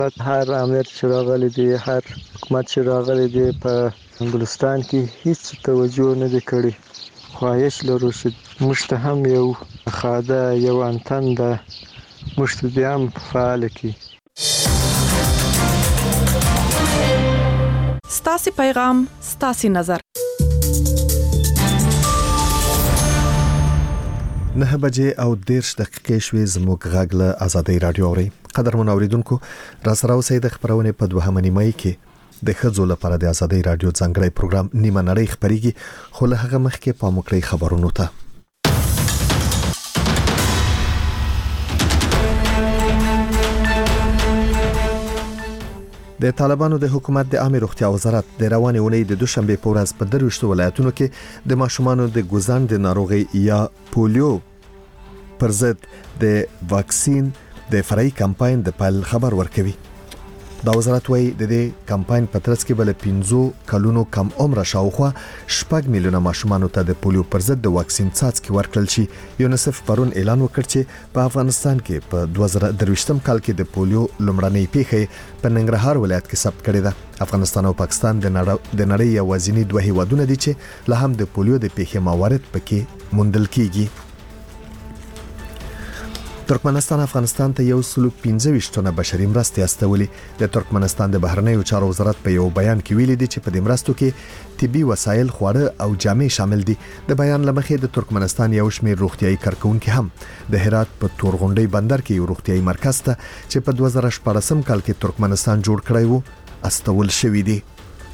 هر امیر چې راغلی دی، هر حکومت چې راغلی دی په بلوچستان کې هیڅ توجه نه دی کړی. خواهش لرو چې موږ ته هم یو خاده یو انتن ده، موږ ته دې هم فعال کړي. ستاسې پیغام ستاسې نظر. 9 بجې او 10 دقیقې شوې. زموږ غږ له آزادۍ رادیو اوري. قدرمن اوریدونکو، را سره اوسئ د خبرونه په 2 نیمه کې د ښځو لپاره د آزادۍ رادیو ځانګړی پروګرام نیمه نړۍ خبريږي، خو له هغه مخکې په مکړی خبرونو ته. د طالبانو د حکومت د عامه روغتیا وزارت د روانې اونۍ د دوشنبه په ورځ په 23 ولایتونو کې د ماشومانو د ګوزن د ناروغي یا پولیو پر ضد د واکسین د فرعي کمپاین د پیل خبر ورکوي. دا وزارت وايي د دې کمپاین په ترڅ کې بل 15 کلونو کم عمر شاوخوا 6 میلیونه ماشومان ته د پولیو پر ضد د واکسین څاڅکي ورکړل شي. یونیسف پرون اعلان وکړ چې په افغانستان کې په 2023م کال کې د پولیو لومړنۍ پیښه په ننګرهار ولایت کې ثبت کړې ده. افغانستان او پاکستان د نړۍ یوازینی دوه هیوادونه دي چې له هم د پولیو د پیښې موارد پکې موندل کیږي. ترکمنستان افغانستان ته 125 ټنه بشري مرستې استولې. د ترکمنستان د بهرنیو چارو وزارت په یو بیان کې ویلي دی چې په دې مرستو کې طبي وسایل، خواړه او جامې شامل دي. د بیان لمخې د ترکمنستان یو شمېر روغتيایي کارکونکو هم د هرات په تورغونډۍ بندر کې یو روغتيایي مرکز ته چې په 2014 کال کې ترکمنستان جوړ کړی وو استول شوی دی.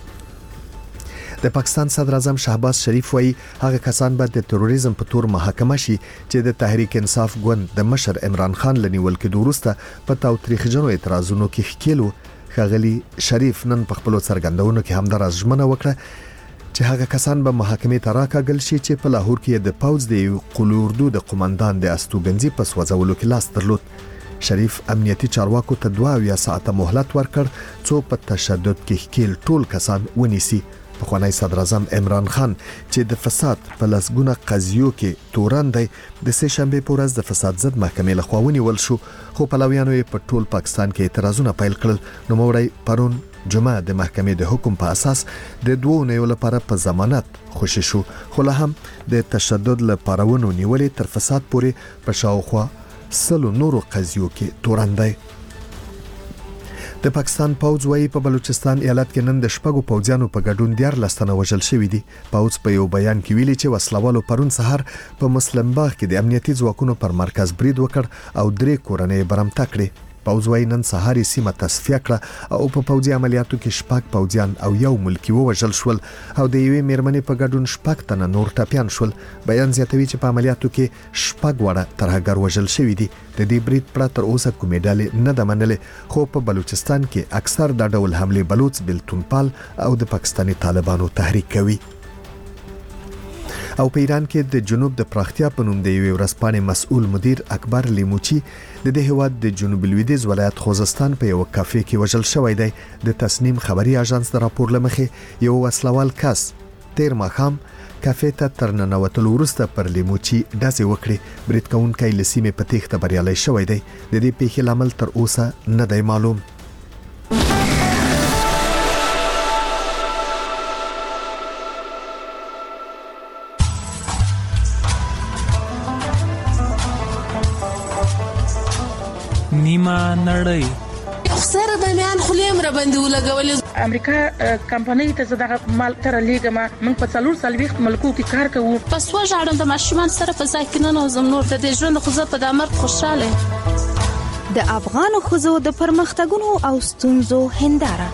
د پاکستان صدر اعظم شهباز شریف وايي هغه کسان به د تروریزم په تور محاکمه شي چې د تحریک انصاف ګوند د مشر عمران خان لنیول کې دوروسته په تاوتریخجنو اعتراضونو کې ښکیلو. ښاغلي شریف نن په خپل څرګندونو کې هم درازمنه وکړه چې هغه کسان به محاکمې ته راکاږل شي چې په لاهور کې د پوځ د قلو اردو د قومندان د استوګنځي په سوځولو کې لاس درلود. شریف امنیتي چارواکو ته 2 ساعته مهلت ورکړ څو په تشدد کې ښکیل ټول کسان ونیسي. پخوانی صدر اعظم عمران خان چې د فساد په لسګونه قضیو کې تورن دی د سه شنبه په ورځ د فساد ضد محکمې لخوا ونیول شو، خو پلویانو یې په ټول پاکستان کې اعتراضونه پیل کړل. نو موري پرون جمعه د محکمې د حکم په اساس د 2 نیو لپاره په ضمانت خوشی شو، خو له هم د تشدد لپاره ونو نیولې تر فساد پورې په شاوخوا 100 نورو قضیو کې تورن دی. د پاکستان پوځ وايي په بلوچستان ایالت کې نن د شپږو پوځیانو په ګډون 14 تنه وژل شوي دي. پوځ په یو بیان کې ویلي چې وسلوالو پرون سحر په مسلم باغ کې د امنیتي ځواکونو پر مرکز برید وکړ او 3 کورنۍ برمته کړې. پوځ وايي نن سحر سیمه تصفیه کړه او په پوځي عملیاتو کې 6 پوځیان او یو ملکی وژل شول او د یوې میرمنې په ګډون 6 تنه نور ټپيان شول. بیان زیاتوي چې په عملیاتو کې 6 وړه ترهګر وژل شوي دي. د دې برید پرته تر اوسه کومې ډلې نه د منلې، خو په بلوچستان کې اکثر د ډول حمله بلوچ بلتونپال او د پاکستاني طالبانو تحریک کوي. او په ایران کې د جنوب د پراختیا په نوم د یو ورځپاڼې مسؤل مدیر اکبر لیموچی د دې هواد د جنوب لویدیځ ولایت خوزستان په یو کافي کې وژل شوی دی. د تسنیم خبري اژانس د راپور لمخې یو وسلوال کس تیر ماښام کافي ته تر ننوتلو وروسته پر لیموچی ډزې وکړې. برید کوونکی له سیمې په تېښته بریالی شوی دی. د دې پیښې لامل تر اوسه نه دی معلوم. نیمه نړۍ سره د میان خلیم را باندې ولګول. امریکا کمپنۍ ته زده مال تر لیګما موږ په 440 ملکو کې کار کوو. پس وژاړم د ماشومان سره په ځای کې نه نوزم نور د ژوند خو په دامر خوشاله. د افغان خوځو د پرمختګونو او ستونزو هنداره.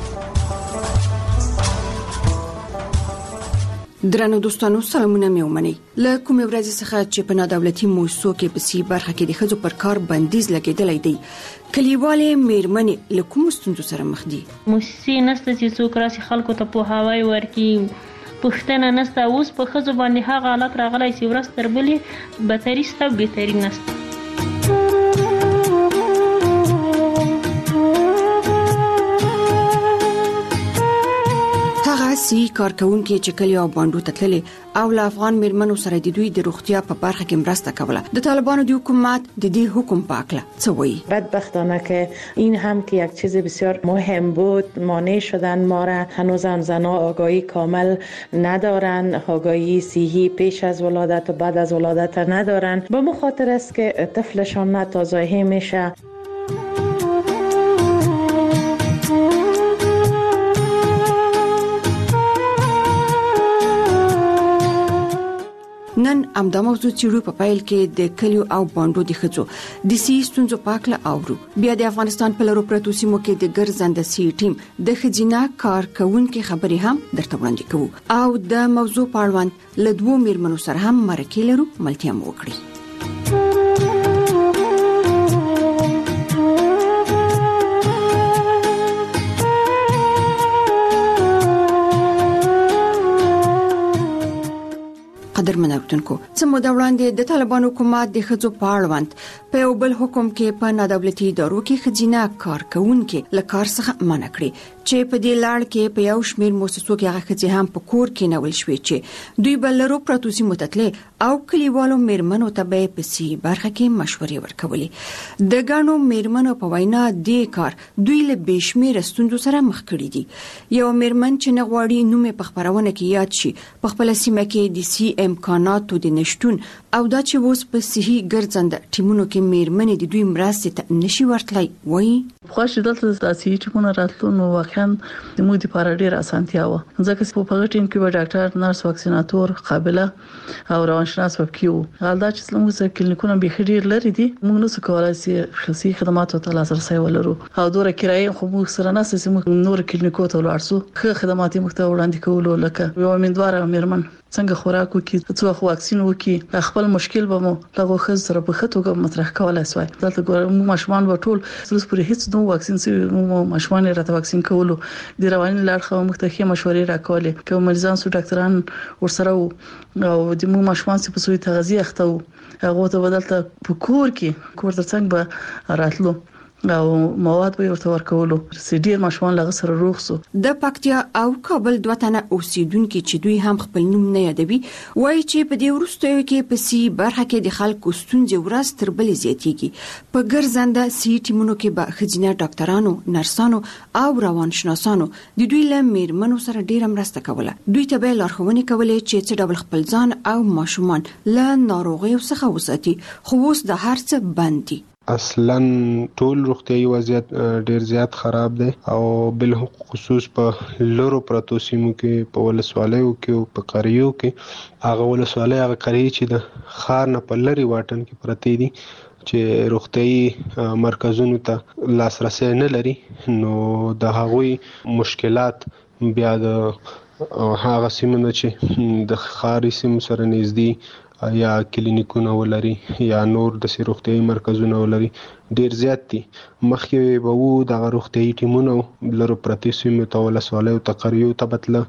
درنو دوستانو سلامونه مې ومني. له کومې ورځې څخه چې په نادولتي موسسو کې په سی برخه کې د ښځو پر کار بندیز لګیدلې دی، کلیوالې میرمنې له کوم ستونزو سره مخ دي؟ موسسې نشته چې څوک راسي خلکو ته پوهاوی ورکړي، پښتنه نشته. اوس په ښځو باندې هغه حالت راغلی چې ورځ تر بلې بدتري شته او بهتري نشته. هغه هغه سي کارکونکو چې کلی او باندو تتللې او له افغان میرمنو سره د دوی د روغتیا په برخه کې مرسته کوله. د طالبانو د حکومت د دې حکم پاکله څه وایي؟ بدبختانه که این هم که یک چیز بسیار مهم بود مانع شدن ما را. هنوز هم زنها آگاهی کامل ندارن، آگاهی صحی پیش از ولادت و بعد از ولادت ندارن. به مخاطر است که طفلشان ناتازایی میشه. نن امدا موضوع چې په پایل کې د کلیو او باندو د خځو د سیستونزو پاکله اورو. بیا د افغانستان په لرو پرتو سیمو کې د ګرځنده سی ټیم د خځینا کارکونکو خبري هم درته وړاندې کوو او د موضوع په اړوند له دوو میرمنو سره هم مرکه لرو ملتیا مو وکړي. قدرمن اورېدونکو، څه موده وړاندې د طالبانو حکومت د ښځو په اړوند په یو بل حکم کې په نادولتي ادارو کې ښځینه کارکونکو له کار څخه منع کړي چې په دې لړ کې په یو شمېر مؤسسو کې هغه ښځې هم په کور کې نول شوې چې دوی بل لرو پروتو سیمو تتلې او کلیوالو میرمنو ته به په سی برخه کې مشورې ورکولې. د ګڼو میرمنو په وینا دې کار دوی له بشمیر ستونزو سره مخ کړي دي. یو میرمن چې نه غواړي نوم په خبرونه کې یاد شي په خپل سیمه کې د سی امکاناتو د نشټون او دا چې اوس په صحي ګرځنده ټیمونو کې میرمنې د دوی مرستې ته نشي ورتلای وایي. خوښ دلته د صحي ټیمونو راتلو نو واقعا د موږ لپاره ډیر اسانتیا و، ځکه چې په هغه ټیم کې به ډاکټر، نرس، واکسیناتور، قابله او روانشناس وکیو. حالدا چې موږ سره کلینیکونه به ډیر لري دي، موږ نو څه کولای شي خصوصي خدماتو ته لاسرسي ولرو او دوره کرایه خو موږ سره نه سې موږ نور کلینیکو ته ورسو خو خدمات موږ ته وړاندې کولو لکه یو امیندواره میرمن څنګه خوراک وکي، څو واکسین وکي، خپل مشکل به مو لغه خز سره په خطوګه مطرح کولای شوی. دلته ګورم ماشومان به ټول سلس پرې هیڅ نو واکسین سي مو ماشومان راته واکسین کولو د رواني لارښو مختخي مشورې راکولې کوم مریضان سو ډاکټران ورسره او د مو ماشومان سي په سوی تغذیه اخته هغه ته بدلته په کور کې کور ترڅنګ به راتلو او مواد به ورته ورکولو ډیر ماشومان لغه سره روغ سو. د پکتیا او کابل دوه تنه اوسیدونکو چې دوی هم خپل نوم نه یادوي وایي چې په دې وروستیو کې په سی برخه کې د خلکو ستونزې ورځ تر بلې زیاتېږي. په ګرځنده سی ټیمونو کې به ښځینه ډاکټرانو، نرسانو او روانشناسانو د دوی له میرمنو سره ډیره مرسته کوله. دوی ته به لارښوونې کولې چې څه ډول خپل ځان او ماشومان له ناروغیو څخه وساتي، خو اوس د هر څه بند دي. اصلا ټول روغتيایي وضعیت ډیر زیات خراب دی او بل خصوص په لورو پروتو سیمو کې په ولسوالیو کې او په قریو کې هغه ولسوالۍ هغه قریه چې د خار نه په لري واټن کې پرتی دي چې روغتيایي مرکزونو ته لاسرسي نه لري، نو د هغوی مشکلات بیا د هغه سیمو چې د خاري سیمو سره نږدې یا کلینیکونه ولري یا نور د روغتيایي مرکزونه ولري ډیر زیات دي. مخکې به وو د روغتيایي ټیمونو لرو پرتی سیمو ته ولسوالیو ته قریو ته بتله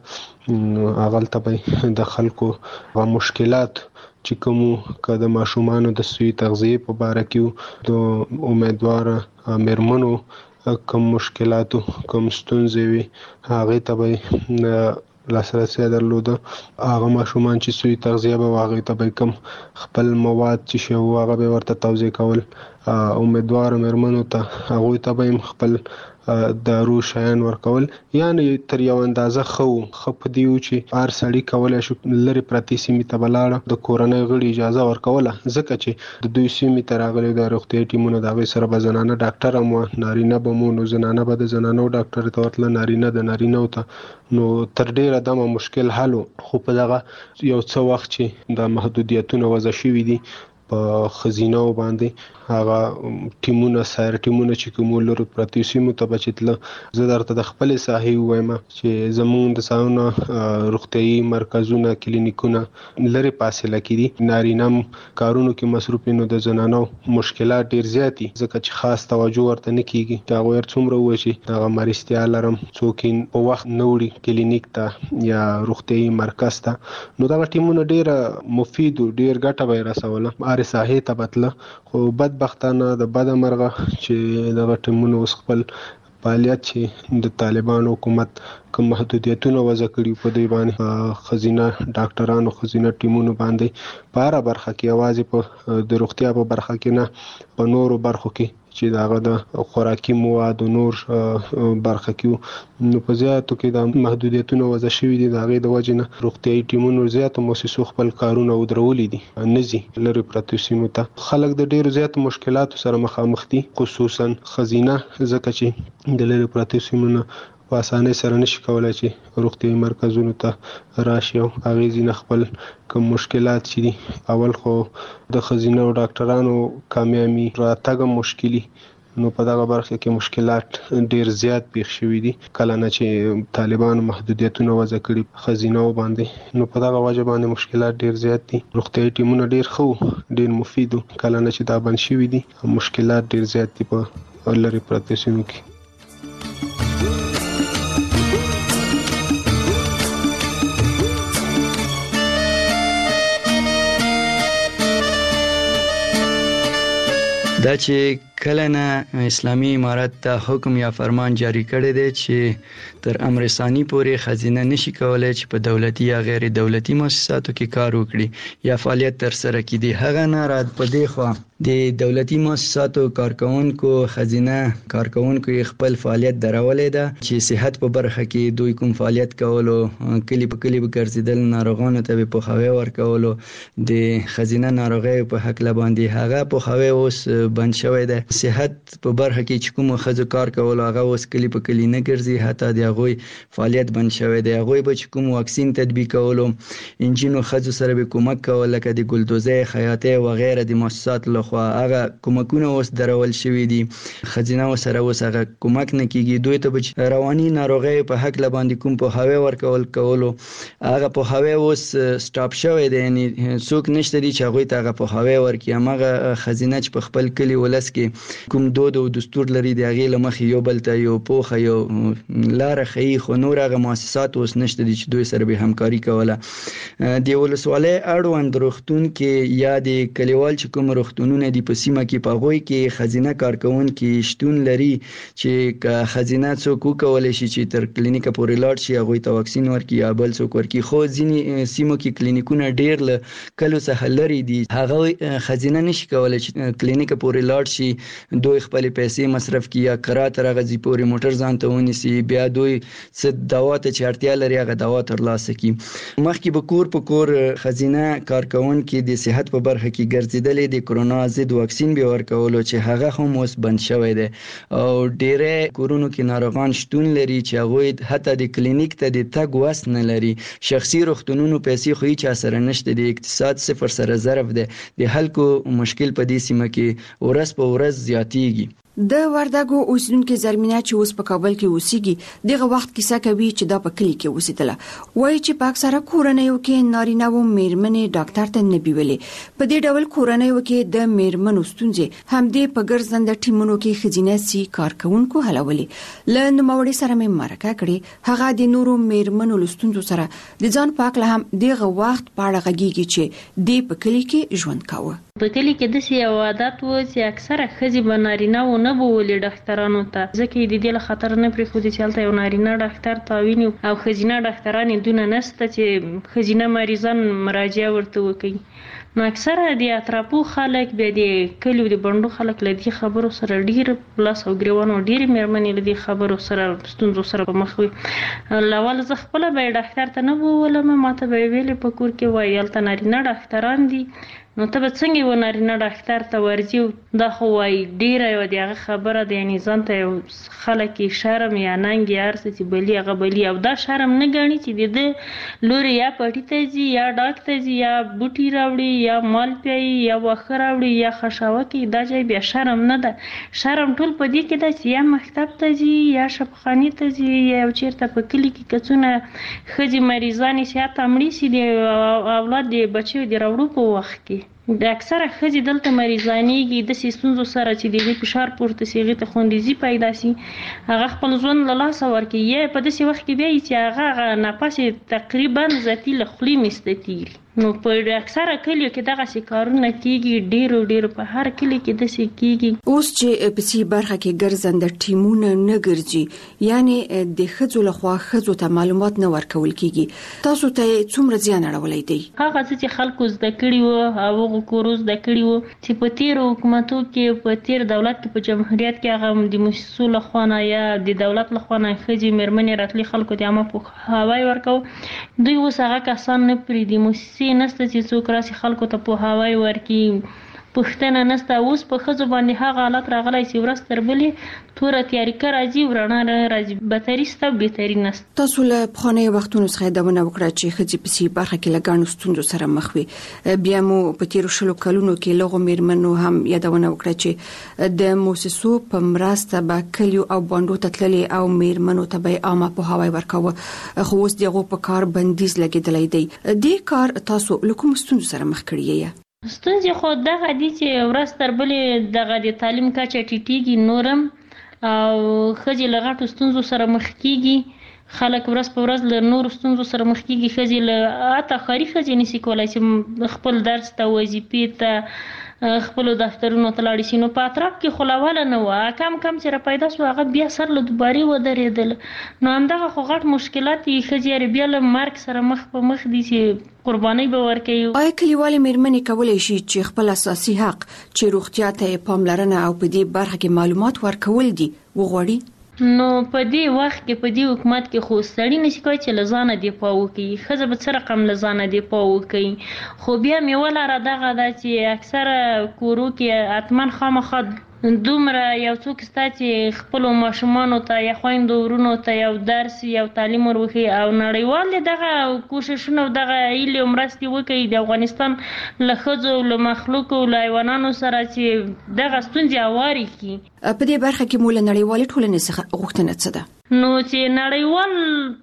اغل ته د خلکو غو مشکلات چې کوم کده ماشومان د سوی تغذیه په باره کې د امیدوار میرمنو کوم مشکلاتو کوم ستونزې وي هغه ته به لاسرسي درلوده. هغه ماشومان چې سوی تغذیه به واغې ته به کم خپل مواد چې شو هغه به ورته توزیع کول. امیدوار میرمنو ته هغه ته به خپل دارو شایان ورکول، یعنی تر یو اندازه خو په دیو چې هر سړی کولای شو لری پرتی سیمې ته بلاړه د کورنۍ غړي اجازه ورکوله، ځکه چې د دوی سیمې ته راغلي د روغتيایي ټیمونو د هغې سره به زنانه ډاکټر هم نارینه به مو نو زنانه به د زنانو ډاکټر ته ورتله، نارینه د نارینهو ته، نو تر ډیره دمه مشکل حل خو په دغه یو څه وخت چې د محدودیتونو وضع شوي دي په خزینو باندې هغه ټیمونه سایر ټیمونه چې کوم لرو پرتی سیمو ته بچتله. زه درته د خپل صحیح وایم چې زمون د ساونه روغتيایي مرکزونه کلینیکونه لري فاصله کې دي، نارینم کارونو کې مصروف نو د زنانو مشکلات ډیر زیات دي ځکه چې خاص توجه ورته نه کیږي. دا غوړ څومره وشي هغه مرستیا لرم څوکین په وخت نوړي کلینیک ته یا روغتيایي مرکز ته، نو دا ټیمونه ډیر مفید او ډیر ګټه به رسوله اره صحیح ته بتله. خو بدبختانه د بد مرغه چې د ټیمونو خپل فعالیت چې د طالبان حکومت کوم محدودیتونه وضع کړي په دې باندې خزینه ډاکټرانو خزینه ټیمونو باندې په هر برخه کې یوازې په د روغتیا په برخه کې نه په نورو برخو کې چې داغه د خوراکي مواد او نور برخه کې نو په زیاتو کې د محدودیتونو وضع شوي دي داغه د وجه نه روغتيایي ټیمونو زیاتو مؤسسو خپل کارونه ودرولې دي نزي لری پرتو سیمو ته خلک د ډیرو زیات مشکلاتو سره مخامخ دي خصوصا خزینه ځکه چې د لری پرتو سیمو نه په اسانه سره نشي کولای چې روغتيایي مرکزونو ته راشي او هغه ځین خپل کوم مشکلات چې دي اول خو د خزینه او ډاکټرانو کامیابی راتګ مشکلی نو په دغه برخه کې مشکلات ډیر زیات پیښ شوي دي کله نه چې طالبان محدودیتونه وضع کړي خزینه باندې نو په دغه وجه باندې مشکلات ډیر زیات دي روغتيایي ټیمونه ډیر خو ډیر مفید کله نه چې دا بند شوي دي مشکلات ډیر زیات دي په لری پرتو سیمو کې دا چې کله نه اسلامي امارت ته حکم یا فرمان جاری کړی دی چې تر امر ثانی پورې خزینه نشي کولای چې په دولتي یا غیر دولتي مؤسساتو کې کار وکړي یا فعالیت تر سره کړي هغه نه رات په دی خو د دولتي مؤسساتو کارکونکو خزینه کارکونکو خپل فعالیت درولې ده چې صحت په برخه کې دوی کوم فعالیت کولو کلی په کلی ګرځیدل ناروغانو ته په خوي ورکولو د خزینه ناروغي په حق لباندې هغه په خوي اوس بند شوی ده صحت په برخه کې چې کوم خزو کار کول هغه اوس کلی په کلی نه ګرځي حتی د هغه فعالیت بند شوی دی هغه به چې کوم واکسین تطبیق کولو انجینو خزو سره به کومک کول لکه د ګلدوزې خیاطه و غیره د مؤسسات لخوا هغه کومکونه اوس درول شوی دي خزینه سره اوس هغه کومک نه کیږي دوی ته رواني ناروغي په حق لباندې کوم په هوا ورکول کولو هغه په هوا اوس سټاپ شوی دی یعنی څوک نشته دي چې هغه ته هغه په هوا ورکي هغه خزینه چې په خپل کلی ولس کې کوم دود او دستور لري د هغه لمخ یو بل ته یو پوخه یو لار خي خو نور هغه مؤسسات اوس نشته دي چې دوی سره به همکاري کوله د ولسوالۍ اړوند روغتون کې یا د کلیوال چې کوم روغتونونه دي په سیمه کې په غوي کې خزینه کارکون کې شتون لري چې خزینه څوک کولای شي چې تر کلینیک پورې لاړ شي هغه ته واکسین ورکړي یا بل څوک ورکړي خو ځینی سیمو کې کلینیکونه ډیر له کلو څخه لري دي هغه خزینه نشي کولای چې کلینیک پورې لاړ شي دوی خپل پیسې مصرف کړي یا قرات راغزي پورې موټر ځان ته ونیسي بیا دوی څه دوا ته چارتیا لري هغه دوا ترلاسه کړي مخکې به کور په کور خزینه کارکون کې د صحت په برخه کې ګرځیدلې د کرونا ضد واکسین به ورکولو چې هغه هم اوس بند شوی دی او ډېر کورونو کې ناروغان شتون لري چې هغه حتی د کلینیک ته د تګ وس نه لري شخصي روغتونونو پیسې خو هیڅ اثر نشته د اقتصاد صفر سره ضرب دی د خلکو مشکل په دې سیمه کې ورځ په ورځ زیاتیږي د وردګو اوسیدونکو زرمینه چې اوس په کابل کې اوسېږي دغه وخت کیسه کوي چې دا په کلی کې اوسېدله وایي چې په اکثره کورنیو کې نارینه و میرمنې ډاکټر ته نه بیولې په دې ډول کورنیو کې د میرمنو ستونزې همدې په ګرځنده ټیمونو کې خزینه سي کارکونکو حلولې ل نوموړي سره مې مرکه کړې هغه د نورو میرمنو لستونزو سره د ځان پاک له هم دغه وخت پاړه غږیږي چې د په کلی کې ژوند کاوه په کلی کې د سیاو عادت و چې اکثره خزي بنارینه و نه بولې ډاکټرانو ته ځکه د دې له خطر نه پرې خو دي چې یو نارینه ډاکټر تاویني او خزینه ډاکټران دونه نسته چې خزینه مریضان مراجعه ورته وکړي نو اکثره د اطرافو خلک به د کلیو د بندو خلک لدی خبرو سره ډیر پلاس او ګریوانو ډیر مېرمنې لدی خبرو سره ستونزو سره په مخ وي لاول ز خپل به ډاکټر ته نه بولم ماته به ویلې په کور کې وایي الته نارینه ډاکټران دي نو ته به څنګه و نارینه ډاکټر ته ورځي دا خو وایي ډیره یو دغه خبره د یعنی ځان ته خلک شرم یا ننګ یا ارسه چې بلی هغه بلی او دا شرم نه ګڼي چې د لوري یا پټی ته ځي یا ډاکټر ته ځي یا بوټي راوړي یا مال پیي یا واخه راوړي یا خشاوه کې دا ځای بیا شرم نه ده شرم ټول په دې کې ده چې یا مکتب ته ځي یا شفخاني ته ځي یا چیرته په کلی کې کڅونه خځې مریضانې سیاته مړي سي د اولاد د بچو د راوړو په وخت کې د اکثره خځې دلته مریضانېږي د ستونزو سره چې د فشار پورته سي هغې ته خوندیزي پیدا سي هغه خپل ژوند له لاسه ورکوي یا په داسې وخت کې بیا چې هغه نفس تقریبا ذاتي له خولې میسته تېري نو په اکثره کلیو کې دغه کارونه کیږي، ډیرو په هر کلی کې داسې کیږي. اوس چې په سی برخه کې ګرځنده ټیمونه نه ګرځي، یعنی د خځو لخوا خځو ته معلومات نه ورکول کیږي، تاسو ته څومره زیان اړولای دی؟ هغه چې خلکو زده کړي وو او هغه کورو زده کړي وو چې په تیر حکومتو کې په تیر دولت کې په جمهوریت کې هغه د مؤسسو لخوا نه یا د دولت لخوا نه خځې مېرمنې راتلي خلکو ته عامه پوهاوی ورکو. دوی اوس هغه کسان نه پرېږدي، مؤسسې نشته چې څوک راسي خلکو ته پوهاوی ورکړي، پښتنه نشته. اوس په ښځو باندې هغه حالت راغلی چې ورځ تر بلې توره تیاریکه راځي، ورڼا راځي، بهتري شته بهتري نشته. تاسو له پخوانیو وختونو څخه یادونه وکړه چې ښځې په سی برخه کې له ګڼو ستونزو سره مخ وي. بیا مو په تیرو 20 کلونو کې لغو مېرمنو هم یادونه وکړه چې د مؤسسو په مرسته به کلیو او باندو ته تللې او مېرمنو ته به عامه پوهاوی ورکاوه، خو اوس دغه په کار بندیز لګېدلی دی. دې کار تاسو له کوم ستونزو سره مخ کړی یې؟ ستونزې خو دغه دي چې ورځ تر بلې دغه د تعلیم کچه ټیټیږي نورم او ښځې له غټو ستونزو سره مخ کیږي، خلک ورځ په ورځ له نورو ستونزو سره مخ کیږي. ښځې له حتی ښاري ښځې نشي کولای چې خپل درس ته، وظیفې ته، خپلو دفترونو ته لاړې شي. نو په اطراف کې خو له نه وه، کم چې را پیدا شو هغه بیا سر له دوبارې ودرېدل. نو همدغه خو غټ مشکلات دي. ښځې بیا له مرګ سره مخ په مخ دي چې قرباني به ورکوي. آیا کلیوالې مېرمنې کولی شي چې خپل اساسي حق چې روغتیا ته پاملرنه او په دې برخه کې معلومات ورکول دي وغواړي؟ نو په دې وخت کې په دې حکومت کې خو سړی نشي کولی چې له ځانه دفاع وکړي، ښځه به څه رقم له ځانه دفاع وکړي. خو بیا مې ولاره دغه ده چې اکثره کورو کې حتما خامخا دومره یو څوک شته چې خپلو ماشومانو ته یا خویندو ورونو ته یو درس یو تعلیم ورکړي او نړیوال دغه کوششونه او دغه هیلې او مرستې وکړي د افغانستان له ښځو له مخلوقو له حیوانانو سره چې دغه ستونزې هوارې کړي. په دې برخه کې مو له نړیوالې ټولنې څخه غوښتنه څه ده؟ نو چې نړیوال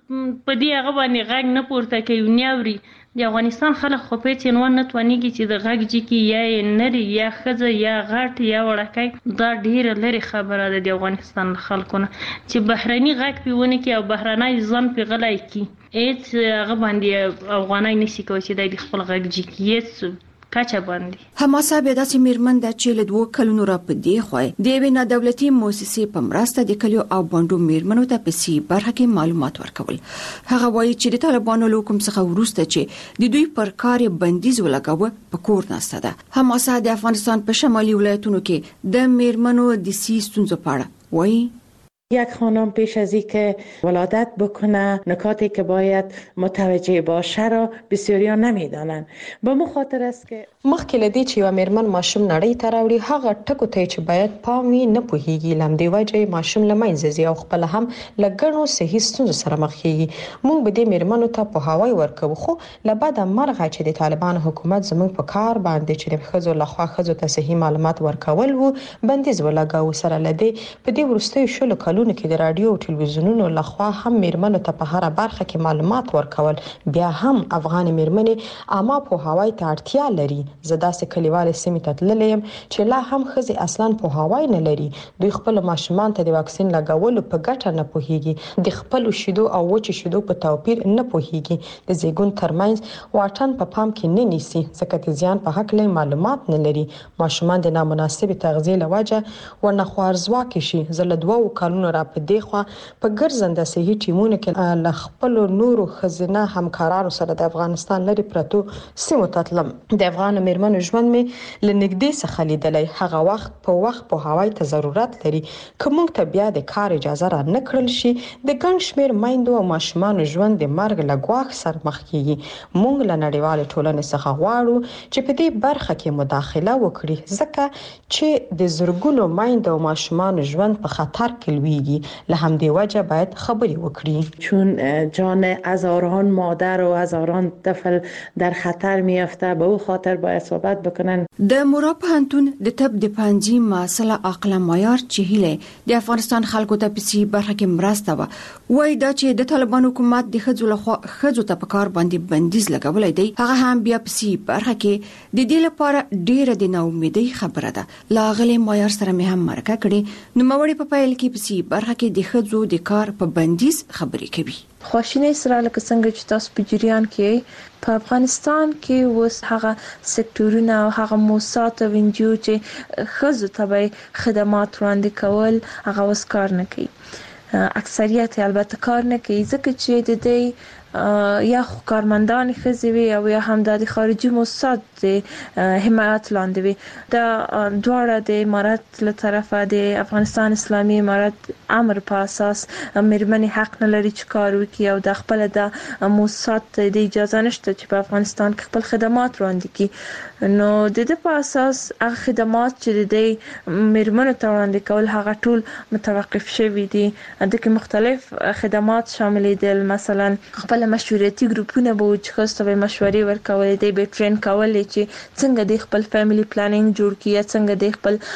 په دې هغه باندې غږ نه پورته کوي، نه اوري. د افغانستان خلک خو په هېڅ عنوان نه توانېږي چې د غږ جګي یا یې نري یا ښځه یا غټ یا وړکی، دا ډېره لرې خبره ده د افغانستان له خلکو نه چې بهرني غږ پې ونه کړي او بهرنی ځان پې غلی کړي. هېڅ هغه باندې افغانی نشي کولی چې دی د خپل غږ جګ کړي، هېڅ کچه باندې. حماسه بیا داسې مېرمن ده چې له 2 کلونو را په دې خوا د یوې نادولتي مؤسسې په مرسته د کلیو او باندو مېرمنو ته په سی برخه کې معلومات ورکول. هغه وایي چې د طالبانو له حکم څخه وروسته چې د دوی پر کار بندیز ولګاوه په کور ناسته ده. حماسه د افغانستان په شمالي ولایتونو کې د مېرمنو د سی ستونزو په اړه وایي: یک خانم پیش از اینکه ولادت بکنه نکاتی که باید متوجه باشه را بسیاریا نمیدانند. به مخاطر است که مخکې لدی چې یو مېرمن ماشوم نړۍ ته راوړي هغه ټکو ته چې باید پام وي نه پوهیږي، لمدې وجه ماشوم له منځه ځي او خپل هم له ګڼو صحي ستونزو سره مخ کیږي. موږ به دې مېرمنو ته پوهاوی ورکوو، خو له بده مرغه چې د طالبان حکومت زموږ په کار باندې چې د ښځو لخوا ښځو ته صحي معلومات ورکول وو بندیز ولګاوه. سره لدی په دې وروستیو 20 کلونو کې د رادیو او ټلویزیونونو لخوا هم مېرمنو ته په هر برخه کې معلومات ورکول. بیا هم افغان مېرمنې عامه پوهاوی ته اړتیا لري. زه داسې کلیوالې سیمې ته تللی یم چې لا هم ښځې اصلا پوهاوی نه لري. دوی خپل ماشومان ته د واکسین لګولو په ګټه نه پوهیږي، د خپلو شیدو او وچې شیدو په توپیر نه پوهیږي، د زیږون ترمنځ واټن په پام کې نه نیسي ځکه د زیان په هکله معلومات نه لري. ماشومان د نامناسب تغذیې له وجه ورنه خوارځواکې شي. زه له 2 کلونو را په دې خوا په ګرځنده صحي ټیمونو کې له خپلو نورو ښځینه همکارانو سره د افغانستان لرې پرتو سیمو ته تلم. د افغان مېرمنو ژوند مې له نږدې څخه لیدلی. هغه وخت په وخت پوهاوی ته ضرورت لري. که موږ ته بیا د کار اجازه را نه کړل شي د ګڼ شمېر میندو او ماشومانو ژوند د مرګ له ګواښ سره مخ کیږي. موږ له نړیوالې ټولنې څخه غواړو چې په دې برخه کې مداخله وکړي ځکه چې د زرګونو میندو او ماشومانو ژوند په خطر کې لویږي. له همدې وجه باید خبرې وکړي. چون جان هزاران مادر و هزاران طفل در خطر میافته به او خاطر باید صحبت بکنن. د مورا پوهنتون د طب د پنځي مسله عقل معیار چې د افغانستان خلکو ته په سی برخه کې مرسته وای دا چې د طالبان حکومت د ښځو لخوا ښځو ته په کار باندې بندیز لګولای دی هغه هم بیا په سی برخه کې د دې لپاره ډیره د ناامیدۍ خبره ده. لاغلی معیار سره مې هم مرکه کړې نو موري په پایل کې په سی دې برخه کې د ښځو د کار په بندیز خبرې کوي. خواشینی سره لکه څنګه چې تاسو په جریان کې په افغانستان کې اوس هغه سکتورونه او هغه موسسات او انجیو چې ښځو ته خدمات وړاندې کول هغه اوس کار نه کوي. اکثریت البته کار نه کوي ځکه چې د دې یا کارمندان ښځې وي او یا هم د خارجي موسسات حمایت لاندې وي. دا دواړه د امارات له طرفه د افغانستان اسلامي امارات امر په اساس مېرمنې حق نه لري چې کار وکړي او د خپل د موسسات د اجازه نشته چې په افغانستان کې خپل خدمات وړاندې کړي. نو د دې په اساس هغه خدمات چې د مېرمنو ته وړاندې کول هغه ټول متوقف شوي دي. د کې مختلف خدمات شامل دي، مثلا خپل مشورتي ګروپونه به چې خاصه به مشورې ورکولې دي، به ټرین کولې چې څنګه د خپل فیملی پلانینګ جوړ کړي، څنګه د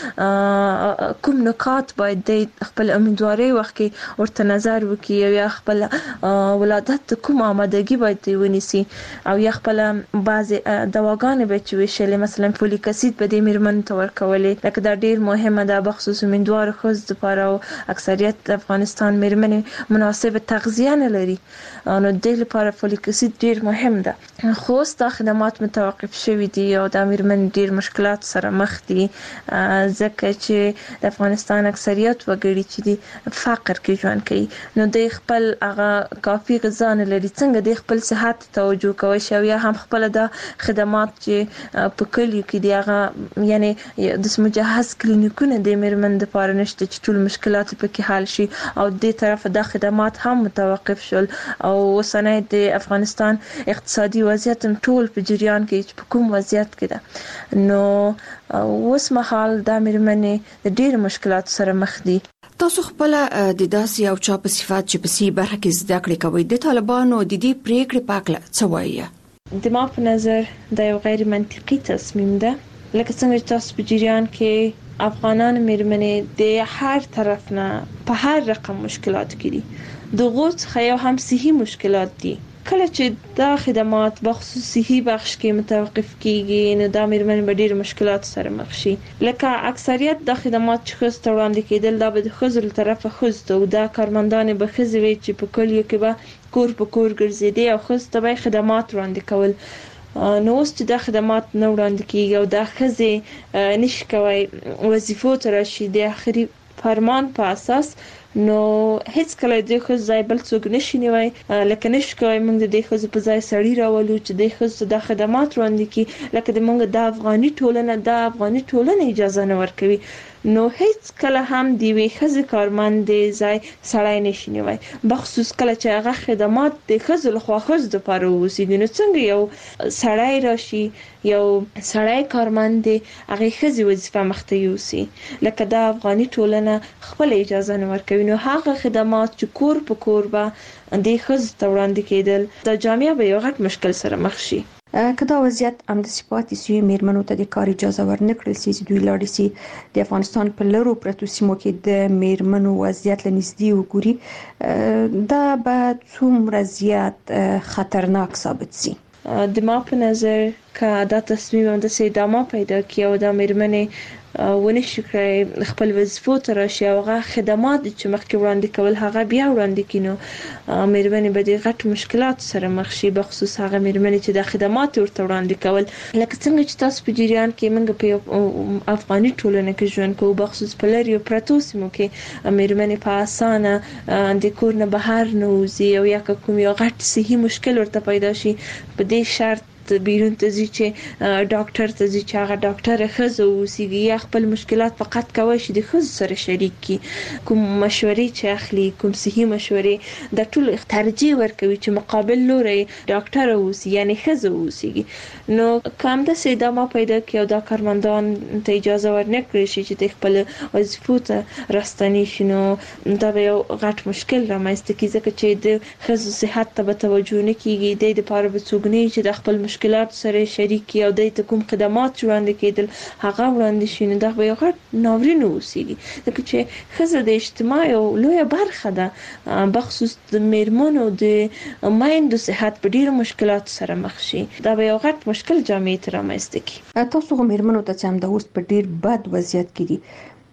خپل کوم نکات باید د خپل امیدواري وخت کې ورته نظر وکړي او یا خپل ولادت کوم آمادګي باید ونیسي او یا خپل بعض دواګانې به چې وشلې مثلا فولیک اسید به د میرمنو ته ورکولې. لکه دا ډیر مهمه ده بخصوص امیدوار ښځو لپاره او اکثریت د افغانستان میرمنې مناسب تغذیه نه لري. نو د لپاره فولیک اسید ډیر مهم ده. خو دا خدمات متوقف شوي دي او د میرمن ډیر مشکلات سره مخ دي ځکه چې د افغانستان اکثریت وګړي چې د فقر کې ژوند کوي. نو د خپل هغه کافي غذا نه لري، څنګه د خپل صحت توجه کوي شو یا هم خپل د خدمات چې په کلیو کې دی هغه یعنی د مجهز کلینیکونه د میرمن لپاره نشته چې ټول مشکلات پکې حل شي او د طرف د خدمات هم متوقف شول او وسنه د افغانستان اقتصادي وضعیت ټول په جریان کې په کوم وضعیت کې ده. نو اوس مهال د میرمنې د ډېر مشکلات سره مخ دي. تاسو خپل د داسې او چا په صفات چې په سی برخه کې زده کړې کوي د طالبانو د دې پریکړې پاکله څه وایي؟ د ما په نظر دا یو غیر منطقي تصمیم ده. لکه څنګه چې تاسو په جریان کې افغانان میرمنې د هر طرف نه په هر رقم مشکلات کې دي. د غوڅ خیا هم صحي مشکلات دي. کله چې دا خدمات بخصوص صحي بخش کې متوقف کیږي نو دا میرمنې به ډېر مشکلات سره مخ شي. لکه اکثریت د خدمات چې ښځو وړاندې کېدل دا به د ښځو له طرفه ښځو ته او دا کارمندانې به ښځې وي چې په کلیو کې به کور په کور ګرځېدي او ښځو ته به خدمات وړاندې کول. نو اوس چې دا خدمات نه وړاندې کیږي او دا ښځې نشي کوي وظیفو ته راشي د آخري فرمان په اساس، نو هیڅ کله د ښځو ځای بل څوک نشي نیوي. لکه نشي کوي موږ د ښځو په ځای سړی راولو چې د ښځو د خدمات وړاندې کړي. لکه د موږ د افغاني ټولنه اجازه نه ورکوي. نو هیڅ کله هم د وی ښځې کارمند ځای سړی نشي نیوي، بخصوص کله چې هغه خدمات د ښځو لخوا ښځو لپاره ووسیږي. نو څنګه یو سړی راشي یو سړی کارمند هغه ښځې وظیفه مخته یوسي؟ لکه د افغاني ټولنه خپل اجازه نه ورکوي. نو هغه خدمات چې کور په کور به د ښځو ته وړاندې کېدل د جامعه به یو غټ مشکل سره مخ شي. که دا وضعیت همداسې پاتې شي میرمنو ته د کار اجازه ورنکړل شي چې دوی لاړ شي د افغانستان په لرو پرتو سیمو کې د میرمنو وضعیت له نږدې وګوري، دا به څومره زیات خطرناک ثابت شي؟ د ما په نظر که دا تصمیم همداسې ادامه پیدا کړي او دا میرمنې ونشي کړی خپل وظیفو ته راشي او هغه خدمات چې مخکې وړاندې کول هغه بیا وړاندې کړي، نو میرمنې به د غټ مشکلات سره مخ شي، بخصوص هغه میرمنې چې د خدمات ورته وړاندې کول. لکه څنګه چې تاسو په جریان کې موږ په افغاني ټولنه کې ژوند کوو، بخصوص په لري پرتو سیمو کې میرمنې په اسانه د کور نه بهر نه وځي او یا کوم یو غټ صحي مشکل ورته پیدا شي په دې شرط بیرون ته ځي چې ډاکټر ته ځي چې هغه ډاکټر ښځه اوسیږي یا خپل مشکلات فقط کوي چې د ښځو سره شریک کړي. کوم مشورې چې اخلي کوم صحي مشورې د ټول ترجیح ورکوي چې مقابل لوري ډاکټر اوسي یعنی ښځه اوسیږي. نو کوم د ادامه پیدا کړي او دا کارمندان ته اجازه ورنکړي شي چې د خپل وظیفو ته راستنی شي، نو دا به یو غټ مشکل رامنځته کیږي ځکه چې د ښځو صحت ته به توجه نه کیږي. د لپاره به څوک نه چې د خپل مشکلات سره شریک او د کوم خدمات وړاندې کېدل هغه وړاندې شي، نو دا به یو غټ ناورین اوسېږي ځکه چې ښځه د اجتماع یو لویه برخه ده، بخصوص د میرمنو د میندو صحت په ډیرو مشکلات سره مخ شي. دا به یو غټ مشکل جامعې ته رامنځته کړي. تاسو هم میرمنو ته چې هم د اوس په ډیر بد وضعیت کې دي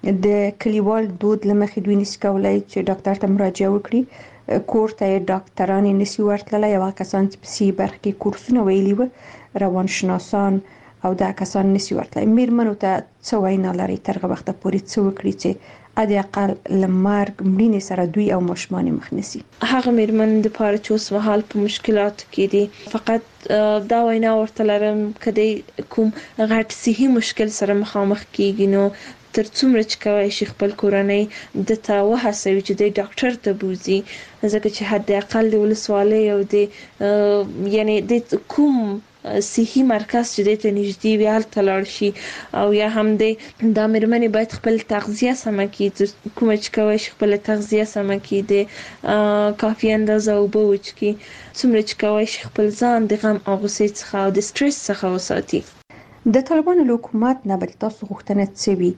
د کلیوال دود لمخې دوی نس کولای چې ډاکټر ته مراجعه وکړي کور ته ډاکټران نسی ورتللی او کسان چې په سی برخه کې کورسونه ویلي و روانشناسان او دا کسان نسی ورتللی میرمنو ته څه وینا لري ترغه وخت پورې څه وکړي چې ادي اقل لمرګ مړینې سره دوی او ماشومان مخ نسی هغه میرمن د پاره چې اوس مهال په مشکلات کې دي فقط دا وینا ورته لرم کدی کوم غټ صحي مشکل سره مخامخ کیږي نو تر څومره چې کوي شي خپل کورنۍ د تا وهڅوي چې د ډاکټر ته بوزي ځکه چې حد اقل د ولسوالۍ او د یعنی د کوم صحي مرکز چې د ته نږدې وي هلته لاړ شي او یا هم د میرمنې باید خپل تغذیه سمه کړي کوم چې کوي خپل تغذیه سمه کړي د کافي اندازه اوبه وڅښي څومره چې کوي خپل ځان د غم او غوسې څخه او د سټرس څخه وساتي. د طالبانو حکومت نه بل تاسو غوښتنه څه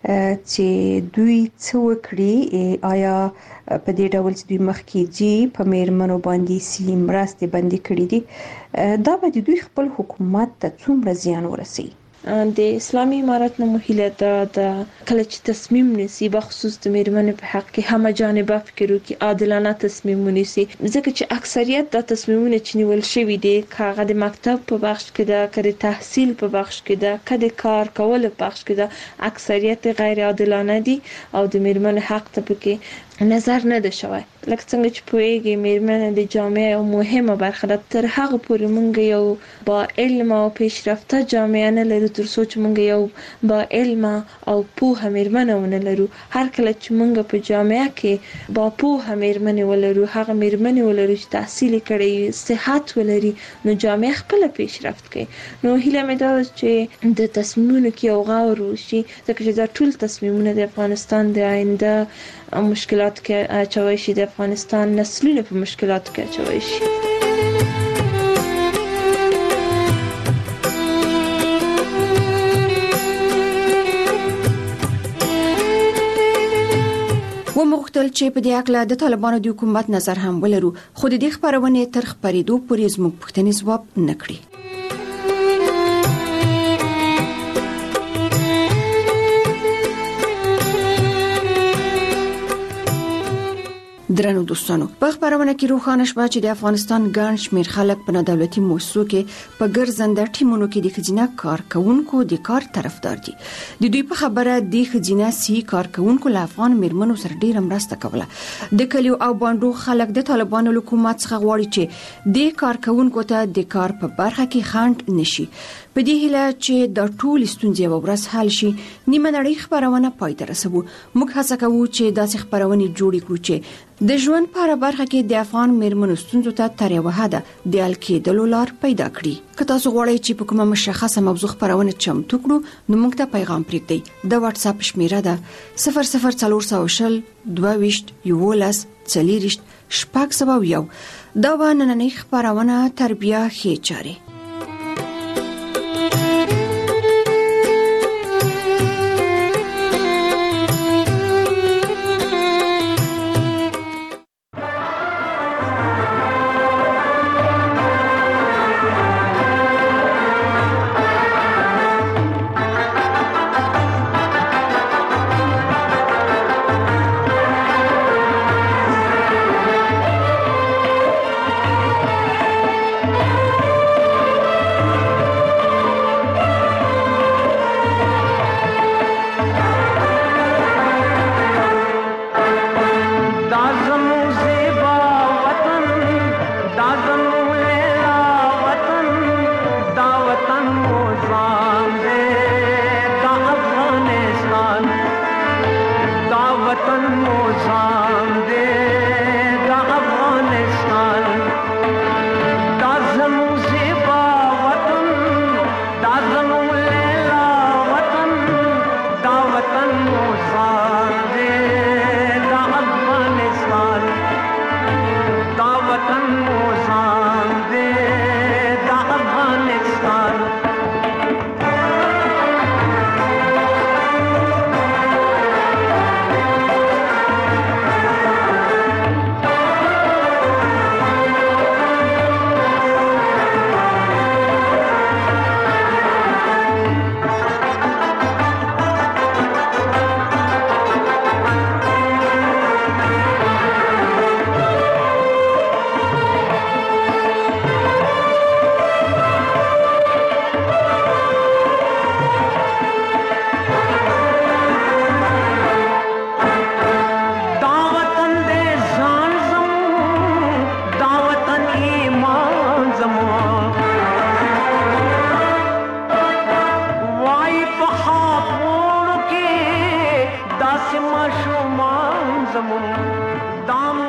چې دوی څه وکړي آیا په دې ډول چې دوی مخکې دي په میرمنو باندې سي مرستې باندې کړې دي دا به دوی خپل حکومت ته څومره زیان ورسي؟ د اسلامي امارت نه مهله د کله چې تصمیم نیسي بخصوص د میرمنو په حق کې هم جانبه فکر وکړي عادلانه تصمیم ونیسي ځکه چې اکثریت د تصمیمونه چې نیول شوی دي کاغه د مکتب په بخش کې د کړي تحصیل په بخش کې د کړي کار کول په بخش کې د اکثریت غیر عادلانه دي او د میرمنو حق ته پکې نظر نه ده شوی لکه څنګه چې پوهیږي میرمنه د جامعه یو مهمه برخه ده تر هغه پورې مونږ یو با علم او پیشرفته جامعه نه لرو تر څو چې مونږ یو با علم او پوهه میرمنه ونه لرو هر کله چې مونږ په جامعه کې با پوهه میرمنه ولرو هغه میرمنه ولرو چې تحصیل کړي صحت ولري نو جامعه خپل پیشرفت کوي نو هیله مې ده چې د تصمیمونو کې یو غور وشي ځکه چې دا ټول تصمیمونه د افغانستان د آینده مشکلات کې اچوي شي د افغانستان نسلونه په مشکلات کې اچوي شي. ومغتل چې په دې اړه د طالبانو د حکومت نظر هم ولرو خو د دې خبرونه تر خبرېدو پورې زموږ پوښتنې ځواب نکړي. درنو دوستانو په خبرونه کې روښانه شوه چې د افغانستان ګڼ شمېر خلک په دولتي مؤسسو کې په ګرځنده ټیمونو کې د خزینه کارکونکو د کار طرفدار دي. د دوی په خبره د خزینه سي کارکونکو له افغان میرمنو سره ډیره مرسته کوله. د کلیو او باندو خلک د طالبانو حکومت څخه غواړي چې د کارکونکو ته د کار په برخه کې خنډ نشي. په دې هیله چې د ټول ستونزې ورځ حل شي نیمه نړۍ خبرونه پای ته رسوو. موږ هڅه کوو چې داسې خبرونه جوړې کړو چې د ژوند په اړه برخه کې د افغان میرمنو ستونزو ته تر یوه حده د حل کېدلو لار پیدا کړي. که تاسو غواړئ چې په کومه مشخصه موضوع خبرونه چمتو کړو نو موږ ته پیغام پرېږدئ. د واتس اپ شمیره ده 00420 22 11 40 شپږ 701. دا و نننۍ خبرونه تربیه خې چاري.